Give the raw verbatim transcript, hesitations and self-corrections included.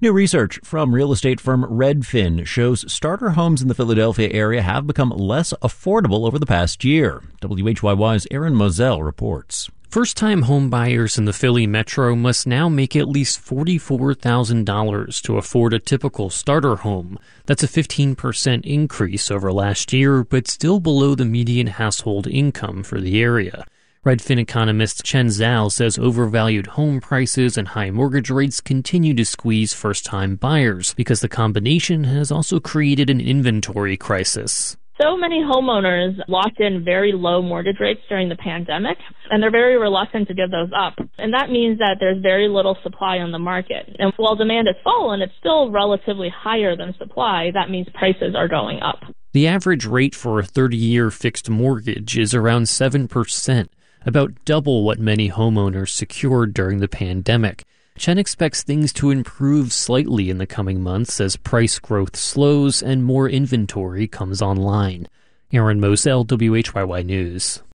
New research from real estate firm Redfin shows starter homes in the Philadelphia area have become less affordable over the past year. W H Y Y's Aaron Moselle reports. First-time home buyers in the Philly metro must now make at least forty-four thousand dollars to afford a typical starter home. That's a fifteen percent increase over last year, but still below the median household income for the area. Redfin economist Chen Zhao says overvalued home prices and high mortgage rates continue to squeeze first-time buyers because the combination has also created an inventory crisis. So many homeowners locked in very low mortgage rates during the pandemic, and they're very reluctant to give those up. And that means that there's very little supply on the market. And while demand has fallen, it's still relatively higher than supply. That means prices are going up. The average rate for a thirty-year fixed mortgage is around seven percent, about double what many homeowners secured during the pandemic. Chen expects things to improve slightly in the coming months as price growth slows and more inventory comes online. Aaron Moselle, W H Y Y News.